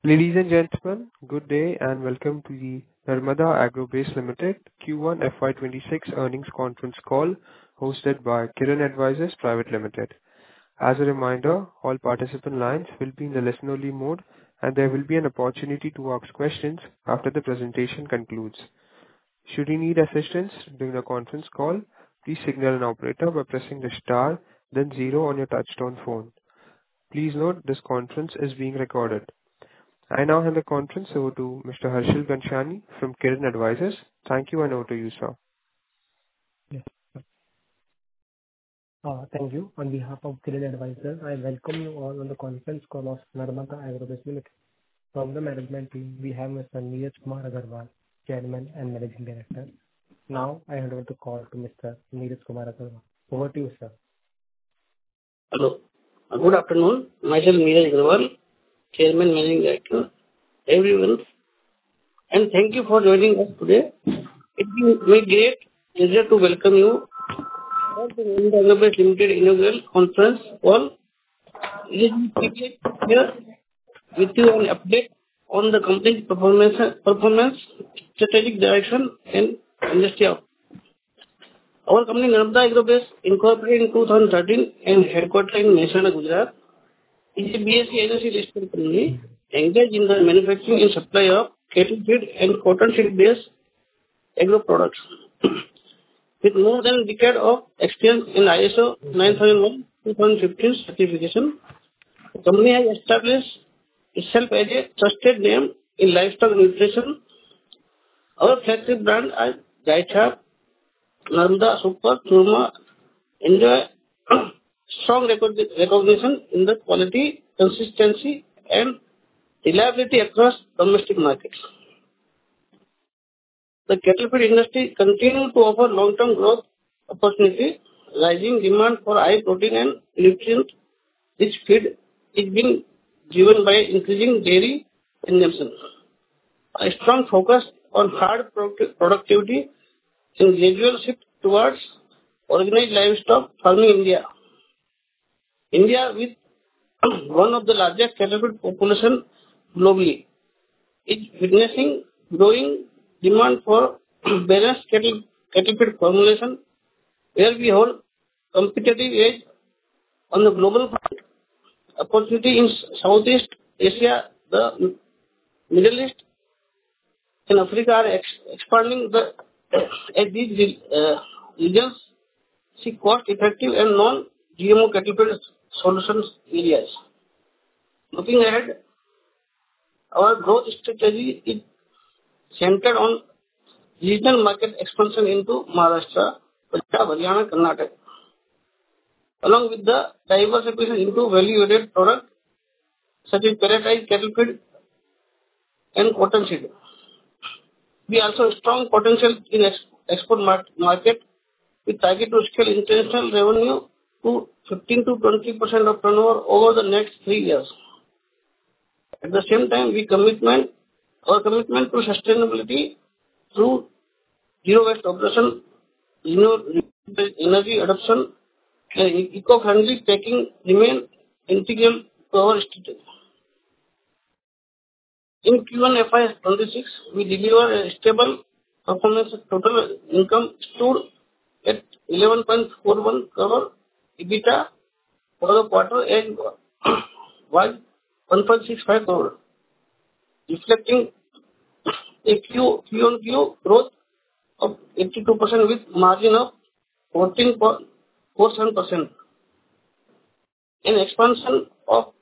Ladies and gentlemen, good day and welcome to the Narmada Agrobase Limited Q1 FY26 earnings conference call hosted by Kiran Advisors Private Limited. As a reminder, all participant lines will be in the listen-only mode, and there will be an opportunity to ask questions after the presentation concludes. Should you need assistance during the conference call, please signal an operator by pressing the star, then zero on your touchtone phone. Please note this conference is being recorded. I now hand the conference over to Mr. Harshil Ganshani from Kiran Advisors. Thank you, and over to you, sir. Yes. Thank you. On behalf of Kiran Advisors, I welcome you all on the conference call of Narmada Agrobase Limited. From the management team, we have Mr. Neeraj Kumar Agarwal, Chairman and Managing Director. Now, I hand over the call to Mr. Neeraj Kumar Agarwal. Over to you, sir. Hello. Good afternoon. Myself Neeraj Agarwal, Chairman Managing Director, everyone, and thank you for joining us today. It will be my great pleasure to welcome you for the Narmada Agrobase Limited inaugural conference call. It is my privilege here with you an update on the company's performance, strategic direction, and industry outlook. Our company Narmada Agrobase, incorporated in 2013 and headquartered in Mehsana, Gujarat, is a BSE agency listed company engaged in the manufacturing and supply of cattle feed and cotton seed-based agro products. With more than a decade of experience in ISO 9001:2015 certification, the company has established itself as a trusted name in livestock nutrition. Our flagship brand are Gaichap, Narmada Super, Churma enjoy strong recognition in the quality, consistency, and reliability across domestic markets. The cattle feed industry continues to offer long-term growth opportunity. Rising demand for high protein and nutrient-rich feed is being driven by increasing dairy consumption. A strong focus on hard productivity and gradual shift towards organized livestock farming in India. India, with one of the largest cattle feed population globally, is witnessing growing demand for balanced cattle feed formulation, where we hold competitive edge on the global front. Opportunity in Southeast Asia, the Middle East, and Africa are expanding as these regions seek cost-effective and non-GMO cattle feed solutions areas. Looking ahead, our growth strategy is centered on regional market expansion into Maharashtra, Punjab, Haryana, Karnataka, along with the diversification into value-added products such as pelletized cattle feed and cotton seed. We also have strong potential in export market with target to scale international revenue to 15 to 20% of turnover over the next 3 years. At the same time, our commitment to sustainability through zero waste operation, energy adoption, and eco-friendly packing remain integral to our strategy. In Q1 FY26, we delivered a stable performance. Total income stood at 11.41 crore. EBITDA for the quarter end was 1.65 crore, reflecting a Q-on-Q growth of 82% with margin of 14.47%, an expansion of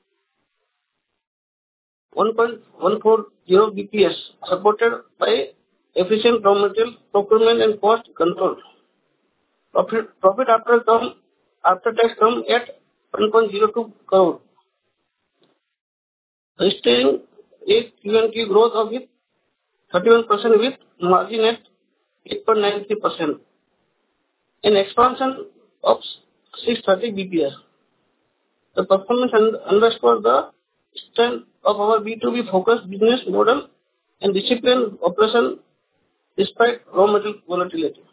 1.140 BPS, supported by efficient raw material procurement and cost control. Profit after tax come at 1.02 crore, registering a Q&Q growth of 31% with margin at 8.93%, an expansion of 630 BPS. The performance underscores the strength of our B2B focused business model and disciplined operation despite raw material volatility.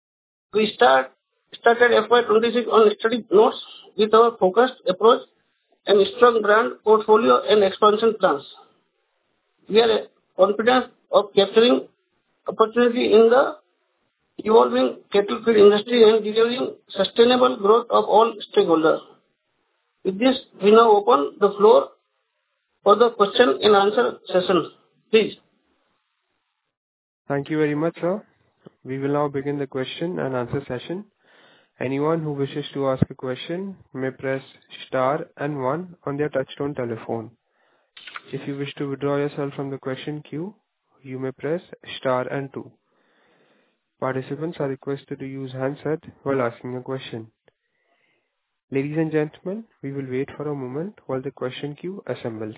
We started FY26 on steady notes with our focused approach and strong brand portfolio and expansion plans. We are confident of capturing opportunity in the evolving cattle feed industry and delivering sustainable growth of all stakeholders. With this, we now open the floor for the question and answer session. Please. Thank you very much, sir. We will now begin the question and answer session. Anyone who wishes to ask a question may press star and 1 on their touchtone telephone. If you wish to withdraw yourself from the question queue, you may press star and 2. Participants are requested to use handset while asking a question. Ladies and gentlemen, we will wait for a moment while the question queue assembles.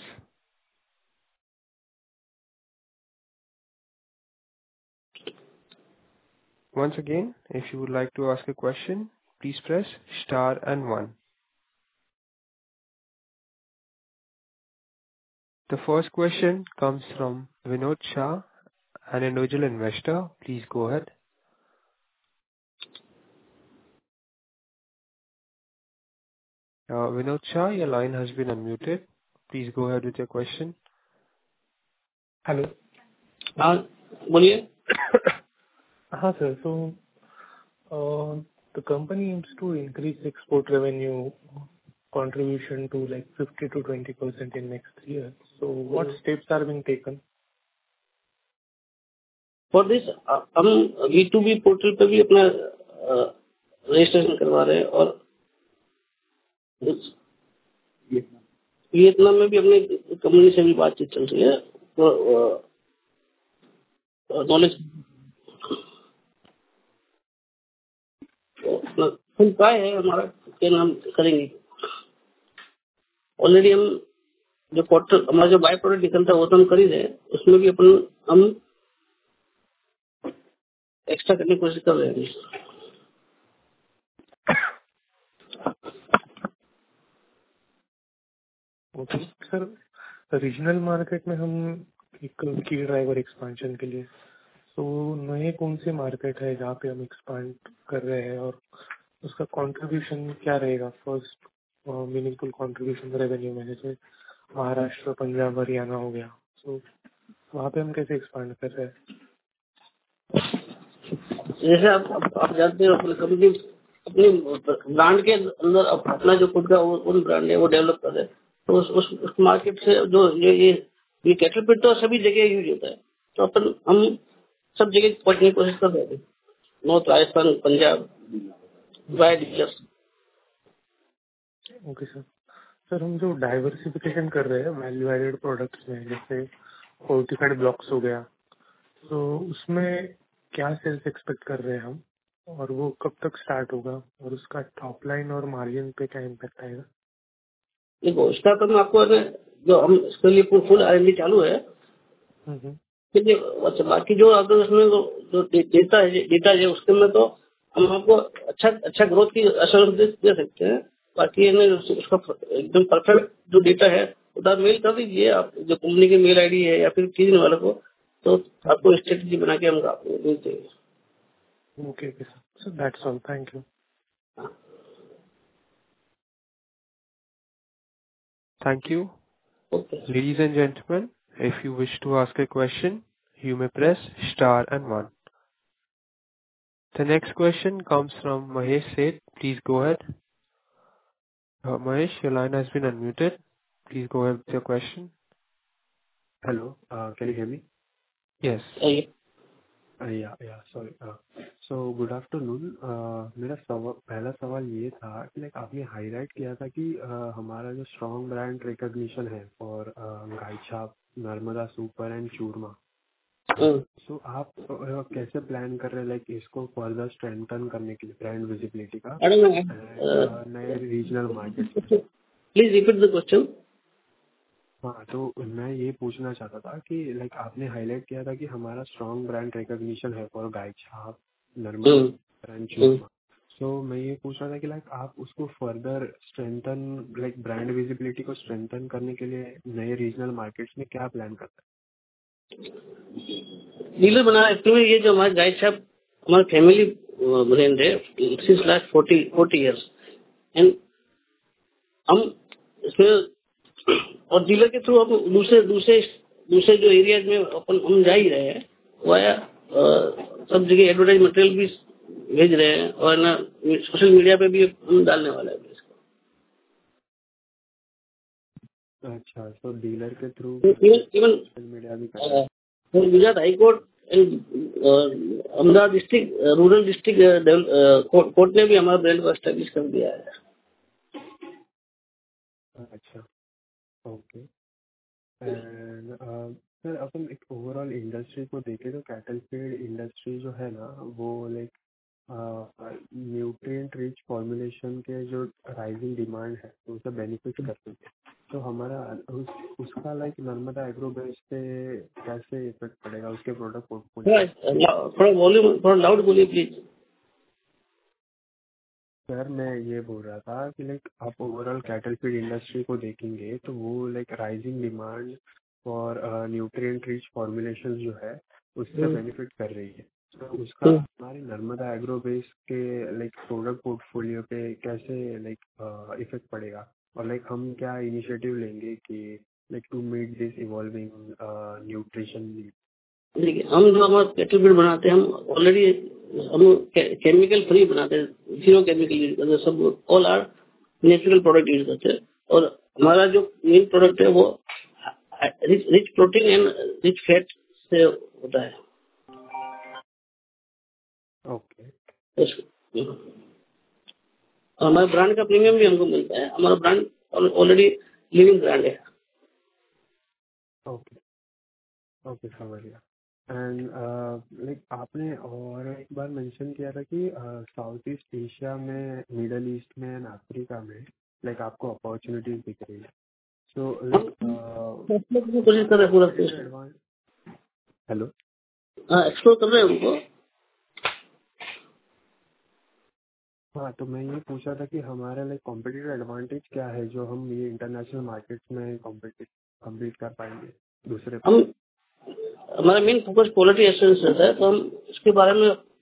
Once again, if you would like to ask a question, please press star and 1. The first question comes from Vinod Shah, an individual investor. Please go ahead. Vinod Shah, your line has been unmuted. Please go ahead with your question. Hello. हाँ, बोलिए. हाँ sir, so the company aims to increase export revenue contribution to like 50 to 20% in next 3 years. So what steps are being taken? For this, हम B2B portal पे भी अपना registration करवा रहे हैं और वियतनाम में भी अपने कंपनी से भी बातचीत चल रही है. तो नॉलेज फुल काय है हमारा के नाम करेंगे. ऑलरेडी हम जो क्वार्टर हमारा जो बाय प्रोडक्ट निकलता है वो तो हम कर ही रहे हैं. उसमें भी अपन हम एक्स्ट्रा करने की कोशिश कर रहे हैं. ओके सर, रीजनल मार्केट में हम एक की ड्राइवर एक्सपेंशन के लिए, तो नए कौन से मार्केट है जहाँ पे हम एक्सपांड कर रहे हैं और उसका कंट्रीब्यूशन क्या रहेगा? फर्स्ट मीनिंगफुल कंट्रीब्यूशन रेवेन्यू में, जैसे महाराष्ट्र, पंजाब, हरियाणा हो गया, तो वहाँ पे हम कैसे एक्सपांड कर रहे हैं? जैसे आप जानते हो अपनी कंपनी अपनी ब्रांड के अंदर अपना जो खुद का उन ब्रांड है वो डेवलप कर रहे हैं. तो उस मार्केट से जो ये कैटल फीड तो सभी जगह यूज होता है. तो अपन हम सब जगह पहुंचने की कोशिश कर रहे हैं. North Rajasthan, Punjab, wide dealers. Okay sir. Sir हम जो डाइवर्सिफिकेशन कर रहे हैं वैल्यू एडेड प्रोडक्ट्स में, जैसे फोर्टिफाइड ब्लॉक्स हो गया, तो उसमें क्या सेल्स एक्सपेक्ट कर रहे हैं हम, और वो कब तक स्टार्ट होगा, और उसका टॉप लाइन और मार्जिन पे क्या इम्पैक्ट आएगा? देखो, इसका तो मैं आपको जो हम इसके लिए फुल R&D चालू है. अच्छा, बाकी जो अगर उसमें जो डेटा है उसके में तो हम आपको अच्छा ग्रोथ की एश्योरेंस दे सकते हैं. बाकी उसका एकदम परफेक्ट जो डेटा है उधर मेल कर दीजिए आप, जो कंपनी की मेल आईडी है या फिर किसी वाले को, तो आपको स्ट्रेटेजी बना के हम आपको भेज देंगे. Okay sir, that's all. Thank you. Thank you. Okay. Ladies and gentlemen, if you wish to ask a question, you may press star and 1. The next question comes from Mahesh Seth. Please go ahead. Mahesh, your line has been unmuted. Please go ahead with your question. Hello, can you hear me? Yes. Sorry. So good afternoon. मेरा पहला सवाल ये था कि like आपने highlight किया था कि हमारा जो स्ट्रॉन्ग ब्रांड रिकॉग्निशन है और Gai Chhap, Narmada super and Churma, so आप कैसे प्लान कर रहे हैं लाइक इसको फर्दर स्ट्रेंथन करने के लिए ब्रांड विजिबिलिटी का नए regional market? Please repeat the question. हाँ, तो मैं ये पूछना चाहता था कि लाइक आपने हाईलाइट किया था कि हमारा स्ट्रॉन्ग ब्रांड रिकॉग्निशन है फॉर गाय छाप, नर्मदा एंड चूरमा. सो मैं ये पूछ रहा था कि लाइक आप उसको further strengthen, like brand visibility को स्ट्रेंथन करने के लिए नए रीजनल मार्केट्स में क्या प्लान करते हैं? डीलर बना एक्चुअली ये जो हमारा गाय छाप हमारा फैमिली ब्रांड है सिंस लास्ट 40 इयर्स. एंड हम इसमें और डीलर के थ्रू हम दूसरे जो एरियाज में हम जा ही रहे हैं, वाया सब जगह एडवर्टाइज मटेरियल भी भेज रहे हैं और ना सोशल मीडिया पे भी हम डालने वाले हैं इसको। अच्छा, तो डीलर के थ्रू इवन सोशल मीडिया भी कर रहे हैं। Gujarat high court and Ahmedabad district rural district court ने भी हमारा ब्रांड को एस्टेब्लिश कर दिया है। अच्छा, ओके। एंड सर, अपन एक ओवरऑल इंडस्ट्री को देखें तो कैटल फीड इंडस्ट्री जो है ना, वो लाइक न्यूट्रिएंट रिच फॉर्मुलेशन के जो राइजिंग डिमांड है तो उसे बेनिफिट करते हैं। तो हमारा उसका लाइक नर्मदा एग्रो बेस पे कैसे इफेक्ट पड़ेगा उसके प्रोडक्ट पोर्टफोलियो? थोड़ा वॉल्यूम थोड़ा लाउड बोलिए प्लीज। सर, मैं ये बोल रहा था कि लाइक आप ओवरऑल कैटल फीड इंडस्ट्री को देखेंगे तो वो लाइक राइजिंग डिमांड और न्यूट्रिएंट रिच फॉर्मुलेशन जो है उससे बेनिफिट कर रही है। तो उसका हमारी नर्मदा एग्रो बेस के लाइक प्रोडक्ट पोर्टफोलियो पे कैसे लाइक इफेक्ट पड़ेगा, और लाइक हम क्या इनिशिएटिव लेंगे कि like to meet this evolving nutrition need? देखिए, हम जो हमारा कैटल फीड बनाते हैं, हम ऑलरेडी हम केमिकल फ्री बनाते हैं, जीरो केमिकल यूज करते हैं, सब all are natural product use करते हैं। और हमारा जो मेन प्रोडक्ट है वो rich protein and rich fat से होता है। ओके। हमारे ब्रांड का प्रीमियम भी हमको मिलता है। हमारा ब्रांड ऑलरेडी लिविंग ब्रांड है। ओके, ओके, समझ गया। एंड लाइक आपने और एक बार मेंशन किया था कि साउथ ईस्ट एशिया में, मिडल ईस्ट में एंड अफ्रीका में लाइक आपको अपॉर्चुनिटीज दिख रही है। सो लाइक कोशिश कर रहे हैं पूरा हेलो, एक्सप्लोर कर रहे हैं उनको। हाँ, तो मैं ये पूछा था कि हमारा लाइक कॉम्पिटिटिव एडवांटेज क्या है जो हम ये इंटरनेशनल मार्केट्स में कम्पीट कर पाएंगे दूसरे। हमारा मेन फोकस क्वालिटी एश्योरेंस रहता है, तो हम उसके बारे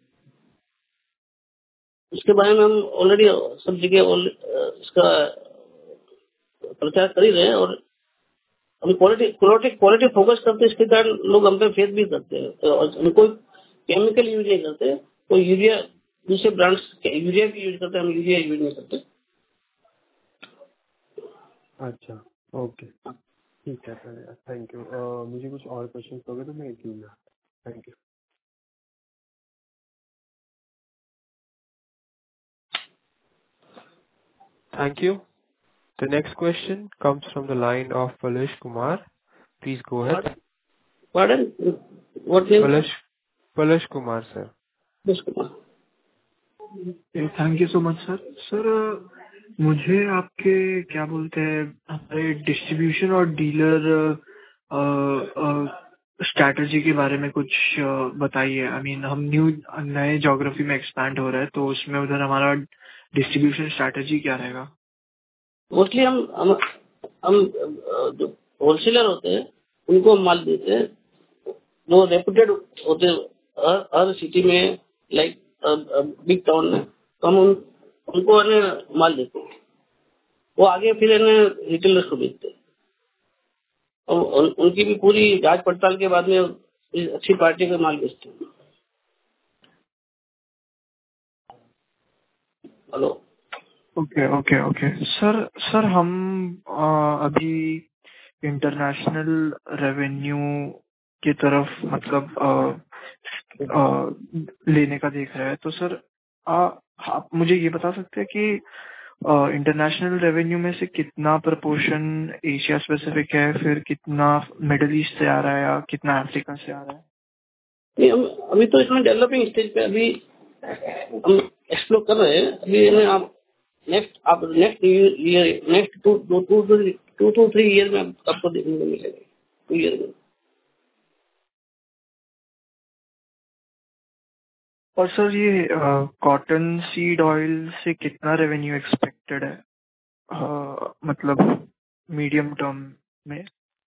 में हम ऑलरेडी सब जगह इसका प्रचार कर ही रहे हैं। और हम क्वालिटी फोकस करते हैं, इसके कारण लोग हम पे फेथ भी करते हैं। तो हम कोई केमिकल यूज नहीं करते, कोई यूरिया दूसरे ब्रांड्स यूरिया भी यूज करते हैं, हम यूरिया यूज नहीं करते। अच्छा, ओके, ठीक है सर, थैंक यू। मुझे कुछ और क्वेश्चन होंगे तो मैं दूंगा। Thank you. Thank you. The next question comes from the line of Palash Kumar. Please go ahead. Pardon? What name? Palash Kumar, sir. Palash Kumar. Thank you so much sir. Sir, मुझे आपके क्या बोलते हैं हमारे distribution और dealer strategy के बारे में कुछ बताइए। आई मीन हम नए ज्योग्राफी में एक्सपैंड हो रहे हैं, तो उसमें उधर हमारा डिस्ट्रीब्यूशन स्ट्रैटेजी क्या रहेगा? मोस्टली हम जो होलसेलर होते हैं उनको हम माल देते हैं, जो रेपुटेड होते हैं हर सिटी में, लाइक बिग टाउन में, तो हम उनको माल देते हैं। वो आगे फिर रिटेलर्स को बेचते हैं। और उनकी भी पूरी जांच पड़ताल के बाद में अच्छी पार्टी का माल बेचते हैं। हेलो। ओके सर, हम अभी इंटरनेशनल रेवेन्यू की तरफ मतलब लेने का देख रहे हैं। तो सर आप मुझे ये बता सकते हैं कि इंटरनेशनल रेवेन्यू में से कितना प्रपोर्शन एशिया स्पेसिफिक है, फिर कितना मिडिल ईस्ट से आ रहा है या कितना अफ्रीका से आ रहा है? नहीं, हम अभी तो इसमें डेवलपिंग स्टेज पे अभी हम एक्सप्लोर कर रहे हैं। अभी आप next year, next 2 to 3 year में आपको देखने को मिलेगा। 2 ईयर में। और सर, ये कॉटन सीड ऑयल से कितना रेवेन्यू एक्सपेक्टेड है मतलब मीडियम टर्म में?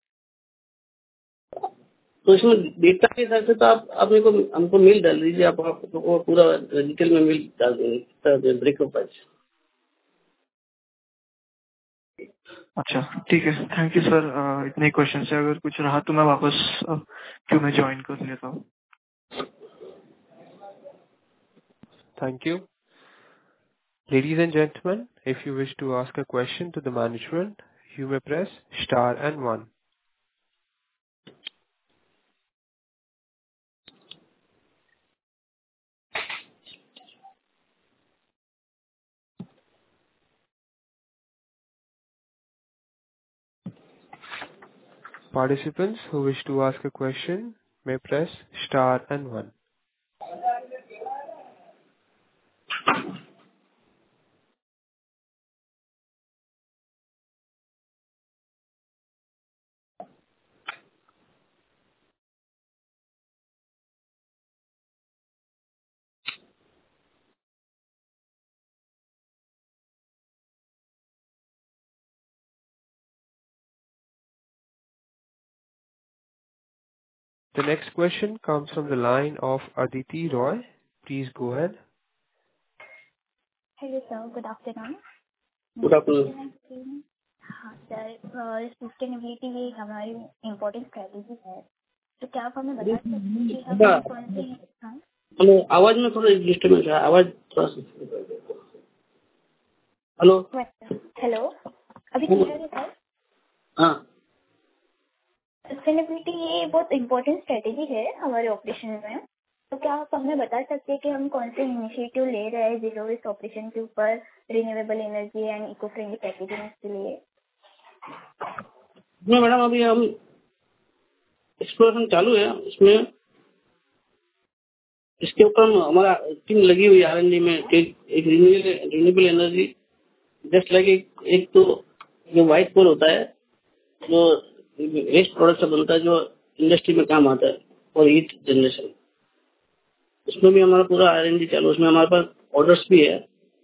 तो इसमें डेटा के हिसाब से तो आप मेरे को हमको मेल डाल दीजिए, आपको पूरा डिटेल में मेल डाल देंगे ब्रेकअप। अच्छा, ठीक है, थैंक यू सर। इतने क्वेश्चन से अगर कुछ रहा तो मैं वापस क्यों में ज्वाइन कर लेता हूँ। Thank you. Ladies and gentlemen, if you wish to ask a question to the management, you may press star and one. Participants who wish to ask a question may press star and one. The next question comes from the line of Aditi Roy. Please go ahead. Hello sir, good afternoon. Good afternoon. हाँ sir, sustainability ये हमारी important strategy है, तो क्या आप हमें बता सकते हैं कि हम कौन सी। हाँ, हेलो, आवाज में थोड़ा डिस्टर्बेंस है, आवाज थोड़ा सा। हेलो हेलो, अभी क्लियर है सर? हाँ, सस्टेनेबिलिटी ये बहुत इम्पोर्टेंट स्ट्रेटेजी है हमारे ऑपरेशन में, तो क्या आप हमें बता सकते हैं कि हम कौन से इनिशिएटिव ले रहे हैं जीरो वेस्ट ऑपरेशन के ऊपर, renewable energy and eco friendly packaging के लिए? मैडम अभी हम एक्सप्लोरेशन चालू है, इसमें इसके ऊपर हमारा टीम लगी हुई R&D में। एक रिन्यूएबल एनर्जी जस्ट लाइक एक तो जो व्हाइट कोल होता है, जो वेस्ट प्रोडक्ट से बनता है, जो इंडस्ट्री में काम आता है और हीट जनरेशन, उसमें भी हमारा पूरा R&D चालू है। उसमें हमारे पास ऑर्डर्स भी है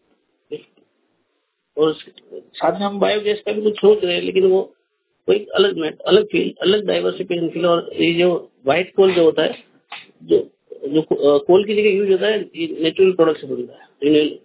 और साथ में हम बायोगैस का भी कुछ सोच रहे हैं, लेकिन वो कोई अलग फील्ड, अलग डाइवर्सिफिकेशन फील्ड। और ये जो व्हाइट कोल जो होता है, जो जो कोल की जगह यूज होता है, नेचुरल प्रोडक्ट से बनता है, renewable.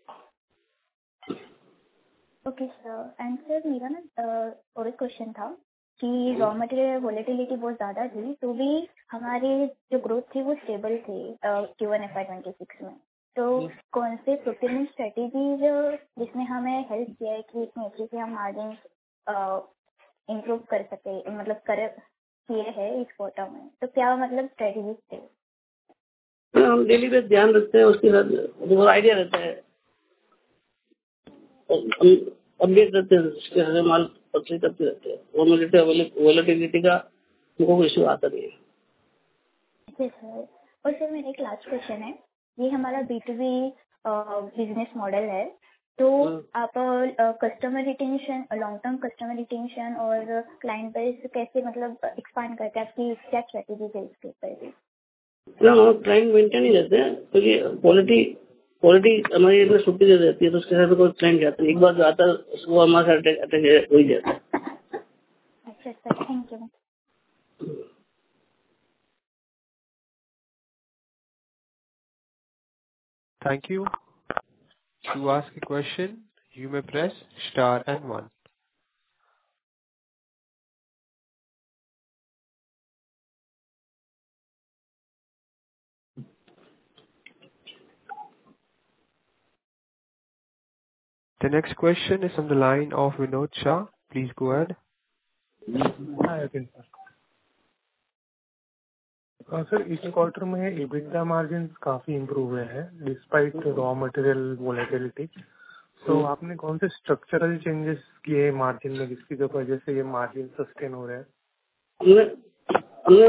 Okay sir, and sir मेरा ना और एक क्वेश्चन था कि रॉ मटेरियल वोलेटिलिटी बहुत ज़्यादा थी, तो भी हमारी जो ग्रोथ थी वो स्टेबल थी Q1 FY26 में। तो कौन से प्रोक्योरमेंट स्ट्रेटेजीज जिसने हमें हेल्प किया है कि इतनी अच्छे से हम मार्जिन इम्प्रूव कर सके, मतलब किए हैं इस क्वार्टर में, तो क्या मतलब स्ट्रेटेजीज थे? हम डेली बेस ध्यान रखते हैं, उसके साथ बहुत आइडिया रहता है, हम अपडेट रहते हैं, उसके साथ माल परचेज करते रहते हैं। वोलेटिलिटी का हमको कोई इशू आता नहीं है। सर, और सर मेरा एक लास्ट क्वेश्चन है, ये हमारा B2B बिजनेस मॉडल है, तो आप customer retention, long term customer retention और क्लाइंट बेस कैसे मतलब एक्सपांड करते हैं, आपकी क्या स्ट्रेटेजी है इसके ऊपर? हम क्लाइंट मेंटेन ही रहते हैं, क्योंकि क्वालिटी हमारी इतनी छुट्टी दे देती है, तो उसके साथ कोई क्लाइंट जाता है, एक बार जो आता है उसको हमारे साथ अटैच हो ही जाता है। अच्छा sir, thank you. Thank you. To ask a question, you may press star and one. The next question is on the line of Vinod Shah. Please go ahead. हाँ सर, इस क्वार्टर में EBITDA margin काफी improve हुए हैं despite raw material volatility. तो आपने कौन से स्ट्रक्चरल चेंजेस किए मार्जिन में जिसकी वजह से ये मार्जिन सस्टेन हो रहा है? हमने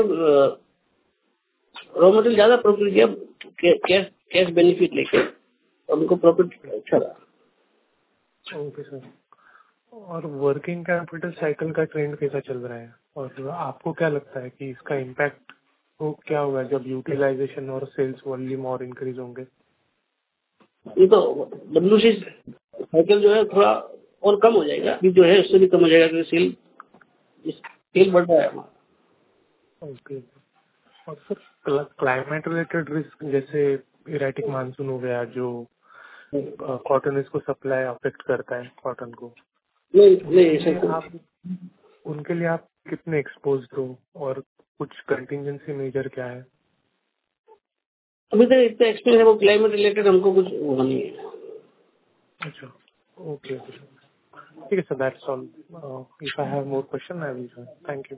रॉ मटेरियल ज्यादा प्रॉफिट किया, कैश बेनिफिट लेके, उनको प्रॉफिट अच्छा रहा। ओके सर, और वर्किंग कैपिटल साइकिल का ट्रेंड कैसा चल रहा है, और आपको क्या लगता है कि इसका इम्पैक्ट क्या होगा जब यूटिलाइजेशन और सेल्स वॉल्यूम और इंक्रीज होंगे? ये तो WC साइकिल जो है थोड़ा और कम हो जाएगा, अभी जो है उससे भी कम हो जाएगा, क्योंकि सेल बढ़ रहा है हमारा। ओके, और सर क्लाइमेट रिलेटेड रिस्क जैसे इरेटिक मानसून हो गया, जो कॉटन इसको सप्लाई अफेक्ट करता है कॉटन को, नहीं ऐसा उनके लिए आप कितने एक्सपोज हो और कुछ कंटिजेंसी मेजर क्या है? अभी तक इतना एक्सपीरियंस है, वो क्लाइमेट रिलेटेड हमको कुछ हुआ नहीं है। अच्छा, ओके ठीक है sir, that's all. If I have more question I will join. Thank you.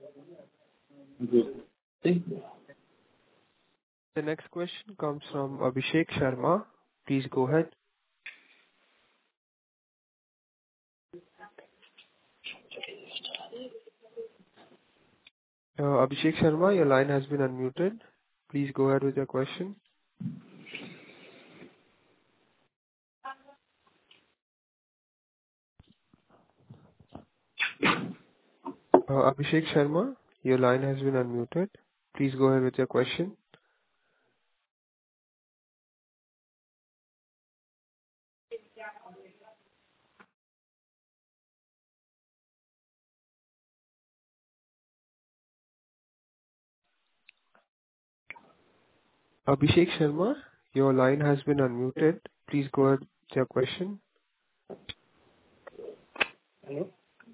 Thank you. The next question comes from Abhishek Sharma. Please go ahead. Abhishek Sharma, your line has been unmuted. Please go ahead with your question. Abhishek Sharma, your line has been unmuted. Please go ahead with your question. Abhishek Sharma, your line has been unmuted. Please go ahead with your question. Hello?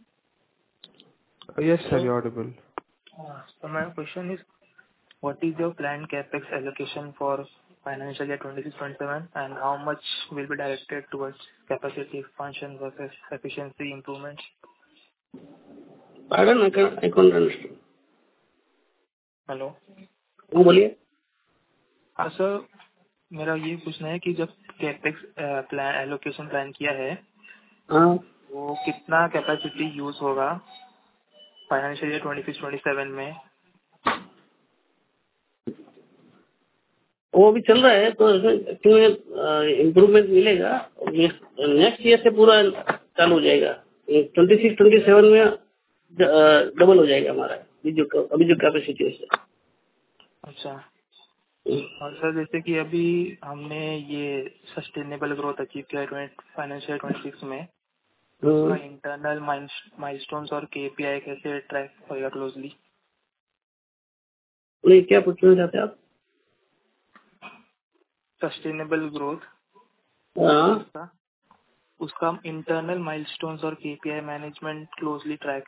Yes, sir, you're audible. So my question is, what is your planned capex allocation for financial year 26-27, and how much will be directed towards capacity expansion versus efficiency improvements? Pardon, I couldn't understand. Hello, हाँ बोलिए। हाँ sir, मेरा ये पूछना है कि जब capex plan allocation plan किया है, हाँ, वो कितना कैपेसिटी यूज होगा फाइनेंशियल ईयर 26-27 में? वो अभी चल रहा है, तो इसमें इम्प्रूवमेंट मिलेगा। नेक्स्ट ईयर से पूरा चालू हो जाएगा। 26-27 में डबल हो जाएगा हमारा अभी जो कैपेसिटी है। अच्छा, और सर जैसे कि अभी हमने ये सस्टेनेबल ग्रोथ अचीव किया है फाइनेंशियल 26 में, तो उसका इंटरनल माइलस्टोन्स और केपीआई कैसे ट्रैक होगा क्लोजली? नहीं, क्या पूछना चाहते हैं आप? सस्टेनेबल ग्रोथ, उसका इंटरनल माइलस्टोन्स और केपीआई मैनेजमेंट क्लोजली ट्रैक।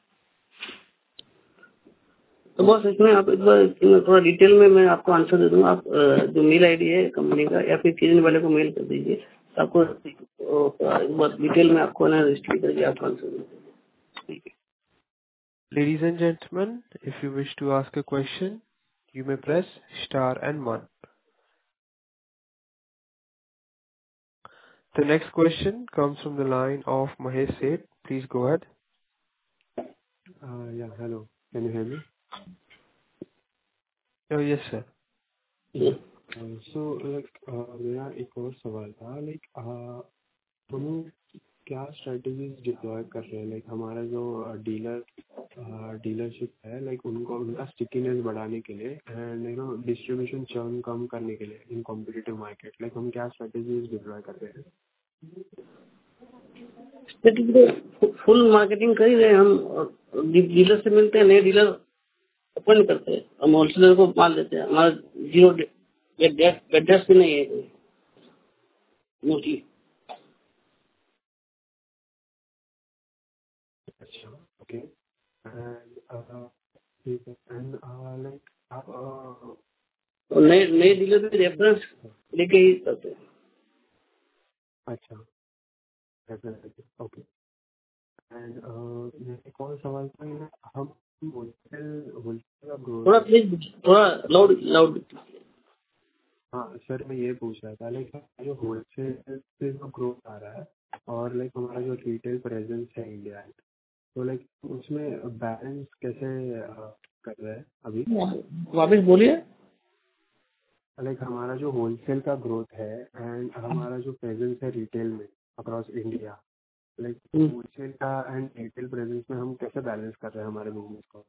तो बस इसमें आप एक बार थोड़ा डिटेल में मैं आपको आंसर दे दूंगा। आप जो मेल आईडी है कंपनी का, या फिर किसी वाले को मेल कर दीजिए, आपको एक बार डिटेल में आपको ना रजिस्टर करके आपको आंसर दे देंगे। Ladies and gentlemen, if you wish to ask a question, you may press star and 1. The next question comes from the line of Mahesh Seth. Please go ahead. Yeah, hello. Can you hear me? Oh, yes, sir. So, मेरा एक और सवाल था, हम क्या strategies deploy कर रहे हैं, हमारा जो डीलरशिप है, उनका स्टिकीनेस बढ़ाने के लिए एंड डिस्ट्रीब्यूशन चर्न कम करने के लिए इन कॉम्पिटिटिव मार्केट, हम क्या स्ट्रेटजीज डिप्लॉय कर रहे हैं? फुल मार्केटिंग कर ही रहे हैं हम। डीलर से मिलते हैं, नए डीलर ओपन करते हैं, हम होलसेलर को माल देते हैं। हमारा जीरो एड्रेस भी नहीं है मोस्टली। अच्छा, ओके। ठीक है। एंड आप नए डीलर भी रेफरेंस लेके ही करते हैं। अच्छा, ओके। एंड एक और सवाल था, हम होलसेल का ग्रोथ, थोड़ा प्लीज थोड़ा लाउड। हाँ सर, मैं ये पूछ रहा था, जो होलसेल से जो ग्रोथ आ रहा है और हमारा जो रिटेल प्रेजेंस है इंडिया, तो उसमें बैलेंस कैसे कर रहे हैं अभी? वापस बोलिए। हमारा जो होलसेल का ग्रोथ है एंड हमारा जो प्रेजेंस है रिटेल में अक्रॉस इंडिया, होलसेल का एंड रिटेल प्रेजेंस में हम कैसे बैलेंस कर रहे हैं हमारे बिजनेस को?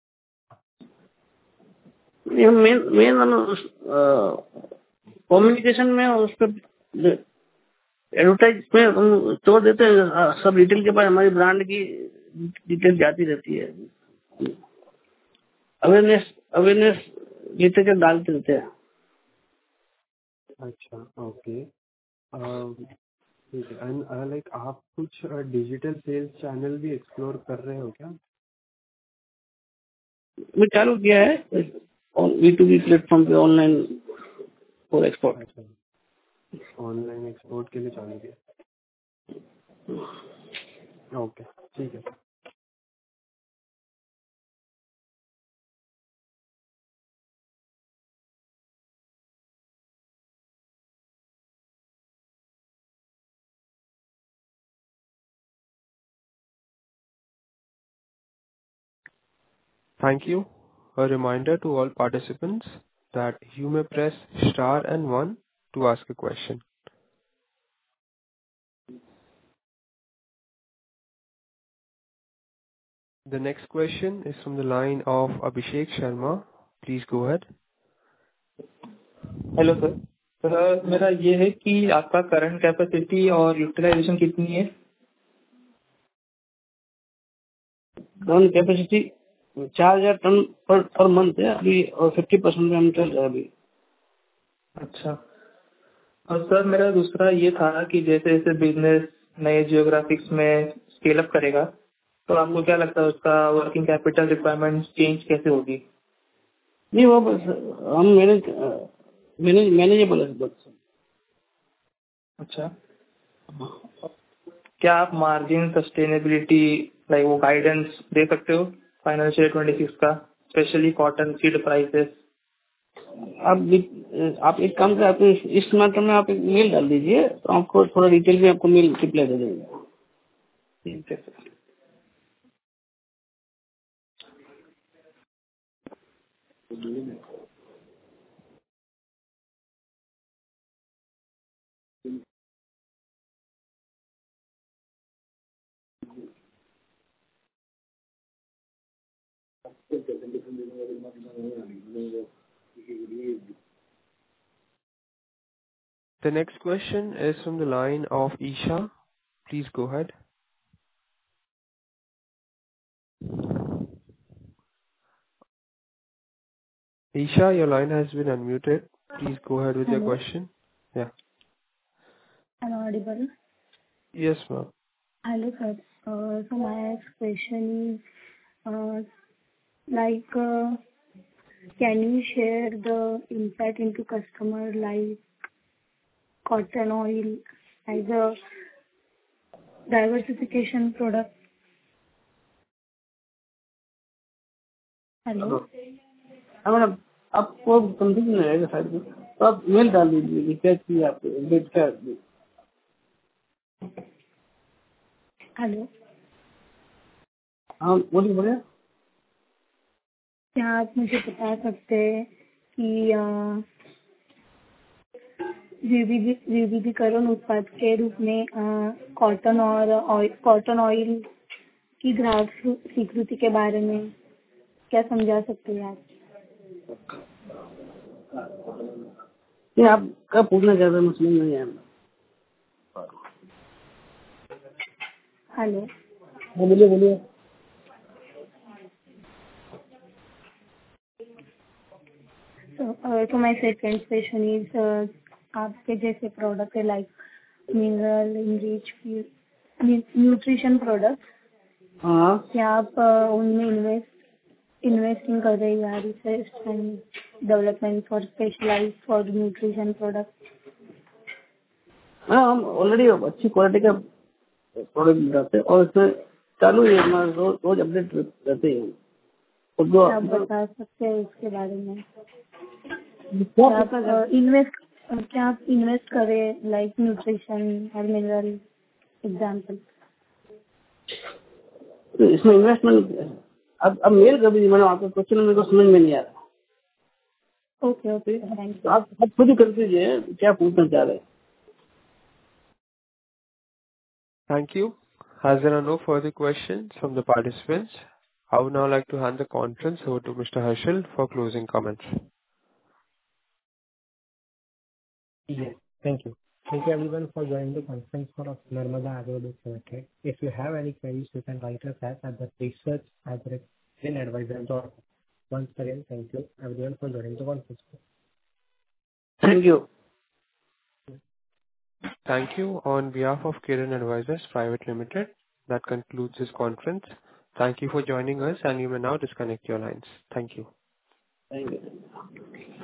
मेन कम्युनिकेशन में, उस पर एडवर्टाइज में हम छोड़ देते हैं। सब रिटेल के पास हमारी ब्रांड की डिटेल जाती रहती है। अवेयरनेस लिटरेचर डालते रहते हैं। अच्छा, ओके। ठीक है। एंड लाइक आप कुछ डिजिटल सेल्स चैनल भी एक्सप्लोर कर रहे हो क्या? मैं चालू किया है B2B प्लेटफॉर्म पे ऑनलाइन फॉर एक्सपोर्ट। अच्छा, ऑनलाइन एक्सपोर्ट के लिए चालू किया। ओके, ठीक है। Thank you. A reminder to all participants that you may press star and one to ask a question. The next question is from the line of Abhishek Sharma. Please go ahead. Hello sir. Sir मेरा ये है कि आपका current capacity और utilization कितनी है? Current capacity 4,000 ton per month है अभी और 50% में हम चल रहे हैं अभी। अच्छा। और सर मेरा दूसरा ये था कि जैसे जैसे बिजनेस नए जियोग्राफिक्स में स्केल अप करेगा तो आपको क्या लगता है उसका वर्किंग कैपिटल रिक्वायरमेंट चेंज कैसे होगी? नहीं वो बस हम मैनेजेबल है बस। अच्छा। क्या आप मार्जिन सस्टेनेबिलिटी लाइक वो गाइडेंस दे सकते हो फाइनेंशियल 26 का, स्पेशली कॉटन सीड प्राइसेस? आप एक काम करें, इस मैटर में आप एक मेल डाल दीजिए तो आपको थोड़ा डिटेल में आपको मेल रिप्लाई दे देंगे। ठीक है sir. The next question is from the line of Isha. Please go ahead. Isha, your line has been unmuted. Please go ahead with your Hello, question. Yeah. I'm audible. Yes, ma'am. Hello, sir. So my question is, like, can you share the insight into customer like cotton oil as a diversification product? Hello. अगर आपको confusion रहेगा शायद तो आप mail डाल दीजिए कि क्या चाहिए आपको अपडेट क्या। हेलो, हाँ बोलिए। क्या आप मुझे बता सकते हैं कि विविधीकरण उत्पाद के रूप में कॉटन ऑयल की ग्राहक स्वीकृति के बारे में क्या समझा सकते हैं आप? ये आप क्या पूछना चाहते हैं मुस्लिम नहीं है। हेलो, बोलिए। so my second question is, आपके जैसे प्रोडक्ट है like mineral enrich nutrition product, हाँ क्या आप उनमें इन्वेस्टिंग कर रहे हैं research and development for specialise for nutrition product? हम ऑलरेडी अच्छी क्वालिटी का प्रोडक्ट बनाते हैं और इसमें चालू है हमारा रोज अपडेट रहते हैं। क्या आप बता सकते हैं उसके बारे में? क्या आप इन्वेस्ट करें लाइक न्यूट्रिशन और मिनरल एग्जाम्पल? इसमें इन्वेस्टमेंट अब मेल कर दीजिए। मैंने आपका क्वेश्चन मेरे को समझ में नहीं आ रहा। ओके, थैंक तो यू। आप खुद ही कर दीजिए क्या पूछना चाह रहे हैं। Thank you. As there are no further questions from the participants, I would now like to hand the conference over to Mr. Harshal for closing comments. Yes, thank you. Thank you everyone for joining the conference call of Narmada Agrobase Limited. If you have any queries, you can write us at the research@advisor.com. Once again, thank you everyone for joining the conference call. Thank you. Thank you. On behalf of Kiran Advisors Private Limited, that concludes this conference. Thank you for joining us, and you may now disconnect your lines. Thank you. Thank you.